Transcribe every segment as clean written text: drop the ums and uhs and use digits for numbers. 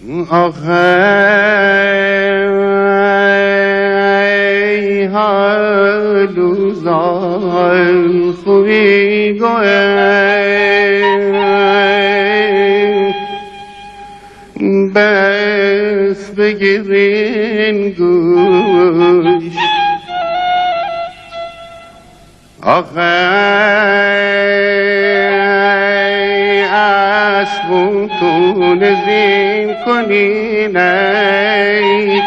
آخه هلوزان خوی گوه بس بگیرین گوش آخه اسبوتون زین کنین ای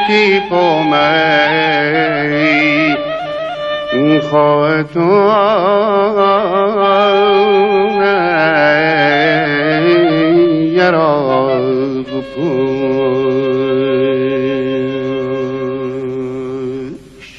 تیپومی خواهتون یرا بپوش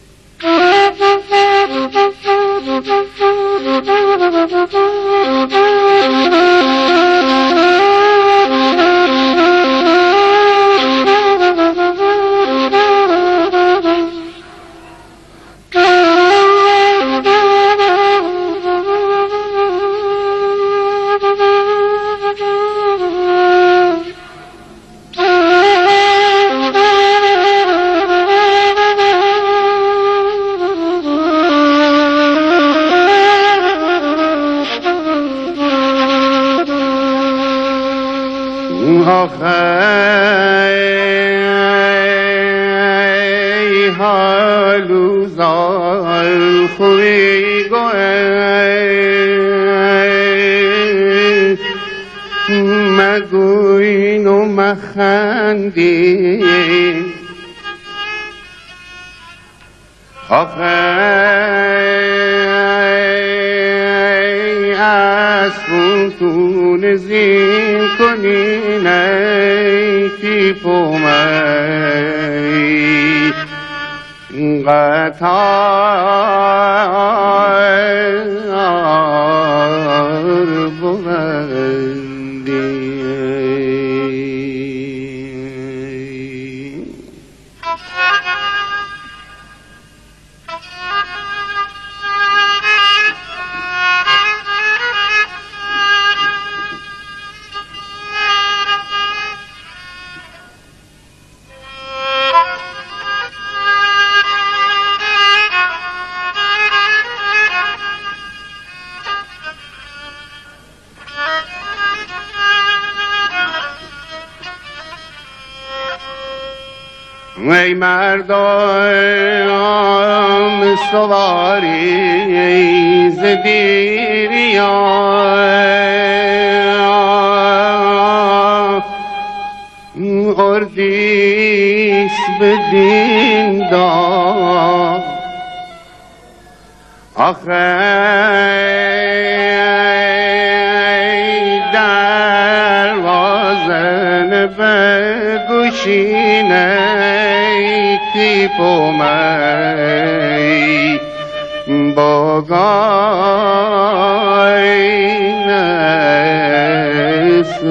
آخه هلوزان خوی گوه مگوین و مخندین آخه اسبوتون زین کنین ای تیپومی قطار بوندی ای مردم سواری ز دیریان اردیس بدین داد آخه دروازه بگوشینه تیپومی باگاینس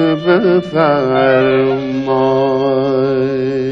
بفرمای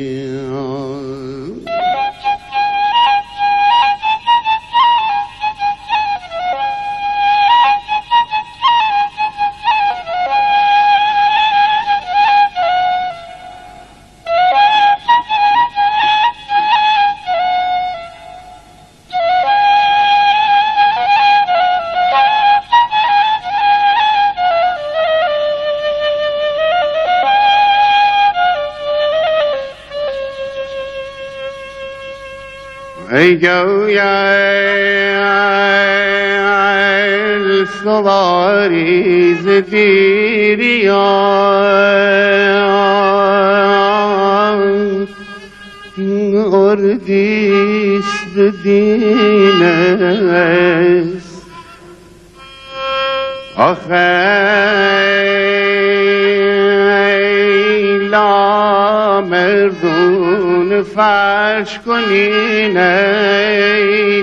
ای گویل سواری ز دیریان اردیس بدینست آخه لا مردون فرش کنین ای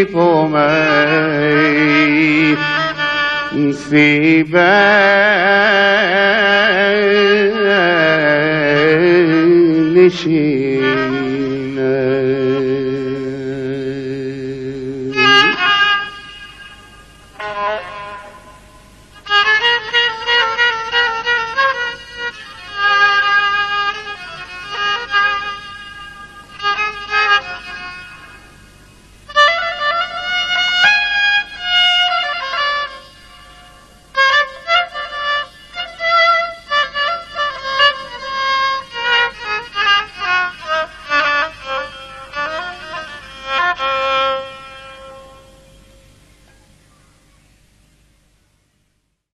تیپومی سیبه نشین